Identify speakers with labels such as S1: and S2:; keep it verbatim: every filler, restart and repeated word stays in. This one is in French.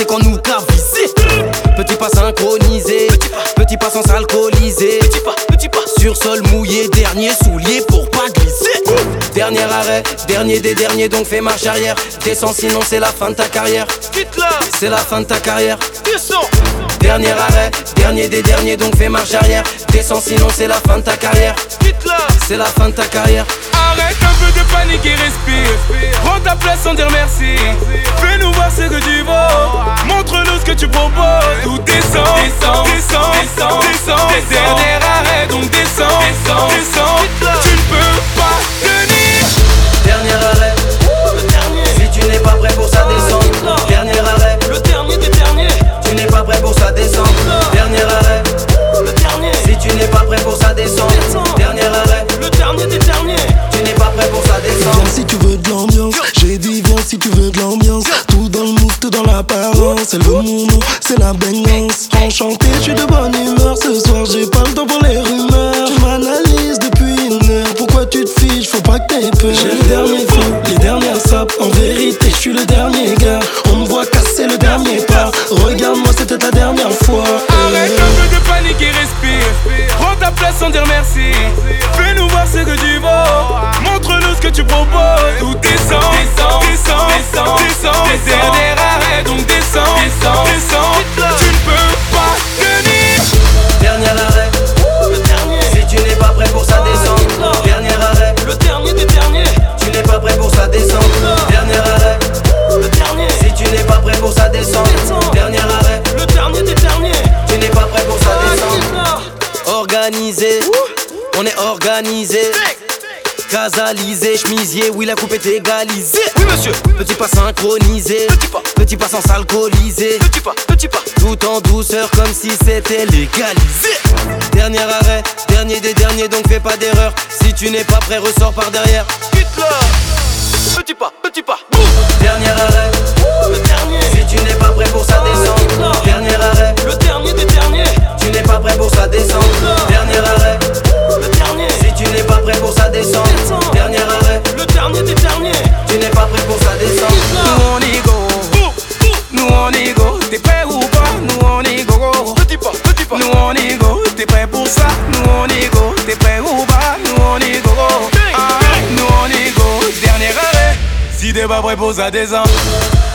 S1: c'est qu'on nous cavise. Petit pas synchronisé, petit pas sans s'alcooliser. Petit pas, petit pas sur sol mouillé, dernier soulier pour pas glisser. Dernier arrêt, dernier des derniers, donc fais marche arrière. Descends sinon c'est la fin de ta carrière. C'est la fin de ta carrière. Descends. Dernier arrêt, dernier des derniers, donc fais marche arrière. Descends sinon c'est la fin de ta carrière. C'est la fin de ta carrière.
S2: Arrête un peu de panique et respire. Prends ta place sans dire merci. Fais-nous voir ce que tu vaux. Montre-nous ce que tu proposes. Ou descends, descends, descends, descends, descends. Dernier arrêt, donc descends, descends, descends. Tu ne peux pas tenir.
S1: Dernier arrêt,
S2: le dernier.
S1: Si tu n'es pas prêt pour ça, descends. Dernier arrêt,
S2: le dernier des derniers.
S1: Tu n'es pas prêt pour ça, descends. Dernier arrêt,
S2: le dernier.
S1: Si tu n'es pas prêt pour ça, descends. Dernier arrêt,
S2: le dernier des derniers.
S1: Tu n'es pas prêt pour ça, descends.
S3: Viens si tu veux de l'ambiance. J'ai dit viens si tu veux de l'ambiance. Tout dans le move, tout dans l'apparence. Elle veut mon nom, c'est la baignance. Enchanté, je suis de bonne humeur. Ce soir j'ai pas le temps pour les rumeurs. Tu m'analyses depuis une heure. Pourquoi tu te fiches, faut pas que t'aies peur. J'ai le dernier flow, les dernières sapes. En vérité, je suis le dernier gars. On me voit casser le dernier pas. Regarde-moi, c'était la dernière fois.
S2: Arrête un peu de panique et respire. Prends ta place sans dire merci. Fais-nous voir ce que tu vaux. Montre-nous ce que tu proposes. Ou descends, descends, descends, descends, descends. Les derniers arrêts, donc descends, descends, descends. Tu ne peux pas tenir.
S1: Dernier arrêt,
S2: le dernier.
S1: Si tu n'es pas prêt pour ça, descends. Dernier arrêt,
S2: le dernier des derniers.
S1: Tu n'es pas prêt pour ça, descends. Dernier arrêt,
S2: le dernier.
S1: Si tu n'es pas prêt pour ça, descends. Dernier arrêt,
S2: le dernier des derniers.
S1: Tu n'es pas prêt pour ça, descends. Organisé, on est organisé. Casalisé, chemisier, oui la coupe est égalisée. Oui monsieur, petit pas synchronisé. Petit pas, petit pas sans s'alcooliser. Petit pas, petit pas, tout en douceur comme si c'était légalisé. Dernier arrêt, dernier des derniers, donc fais pas d'erreur. Si tu n'es pas prêt, ressors par derrière. Quitte-le. Petit pas, petit pas. Dernier arrêt,
S2: le dernier.
S1: Si tu n'es pas prêt pour ça, descends. Dernier arrêt,
S2: le dernier des derniers.
S1: Tu n'es pas prêt pour ça, descends. Dernier arrêt,
S2: le dernier.
S1: Si tu n'es pas prêt pour ça, descends. Dernier arrêt,
S2: le dernier des derniers.
S1: Tu n'es pas prêt pour ça, descends.
S2: Nous on y go, nous on y go. T'es prêt ou pas? Nous on y go. Petit pas, petit pas. Nous on y go. T'es prêt pour ça? Nous on y go. T'es prêt ou pas? Nous on y go. Ah, nous on y go. Dernier arrêt. Si t'es pas prêt pour ça, descends.